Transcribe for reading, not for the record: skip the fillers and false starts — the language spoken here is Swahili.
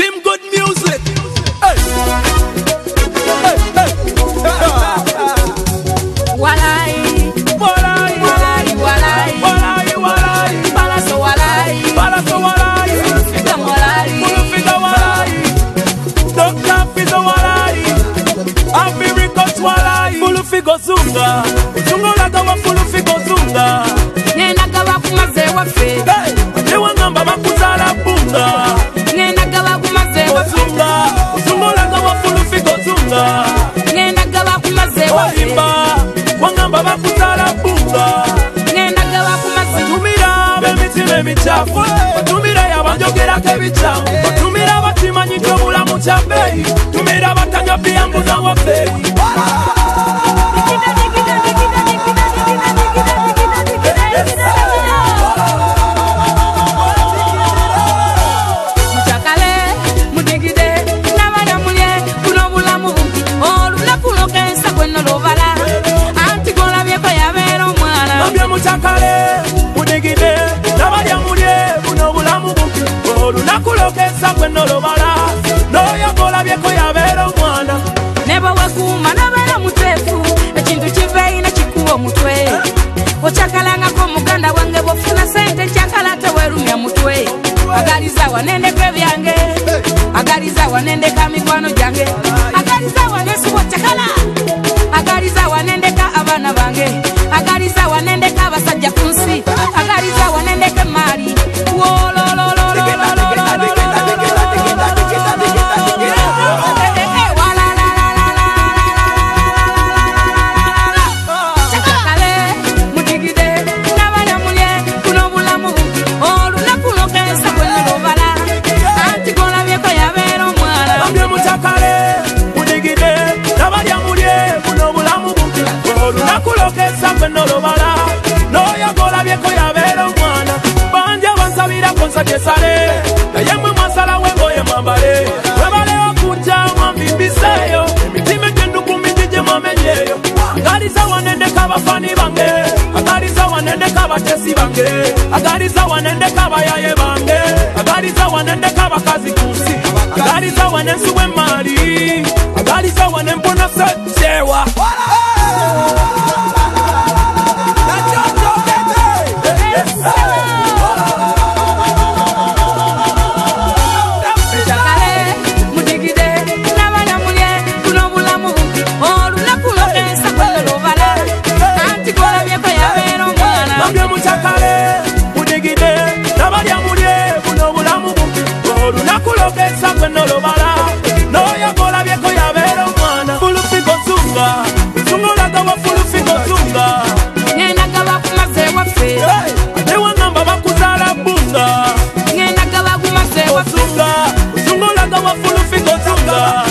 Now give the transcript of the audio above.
Team Good Music. Hey. Hey, hey. Walai, Walai, walai, walai, walai, walai. Palaso walai, Palaso walai. Fika walai, Fika walai. Dr. Fizo walai. Ambirikos walai. Figo zunga. Zunga laga wa Figo zunga. Nena gawa kumaze wafe. Hey. Ewa ngamba bakuzala bunga. Nena gawa kumaze wafe. Zunga. Zunga laga wa Figo zunga. Nena gawa kumaze wafe. Wangamba bakuzala bunga. Nena gawa kumaze. Tumira bemitima emichafu. Tumira yabanjogera kebichafu. Tumira batimanyi kyobulamu kya bbeeyi. Tumira batanya byambuza waffe. Muchakale, mudigide, nabalya mulye, buno bulamu buki. Olunaku lokesa gwe nolobala, n'oyogola byeko yabeera omwana. Ne bwekuuma nabeera muteefu, ekintu kiveeyina kikuba omutwe. Okyakalangako muganda wange bw'ofuna sente kyakala teweerumya mutwe. Agaliza wanendeka ebyange, agaliza wanendeka mikwano gyange, agaliza wanesuwa kyakala, agaliza wanendeka abaana bange, agaliza wanendeka abasajja ku nsi, agaliza wanendeka emaali. Sale, naye mwe mwasala wengoye mwambale, webalewo kujja mwambimbiseeyo, emitima gy'endukumiji gye mwamenyeeyo. Agaliza wanendeka abafani bange, agaliza wanendeka abatesi bange, agaliza wanendeka abayaye bange, agaliza wanendeka abakazi ku nsi, agaliza wanensuwa emaali, agaliza wanempona sejjewa. Nena gawa kumaze wafe. Zunga, zunga laga wa Figo zunga.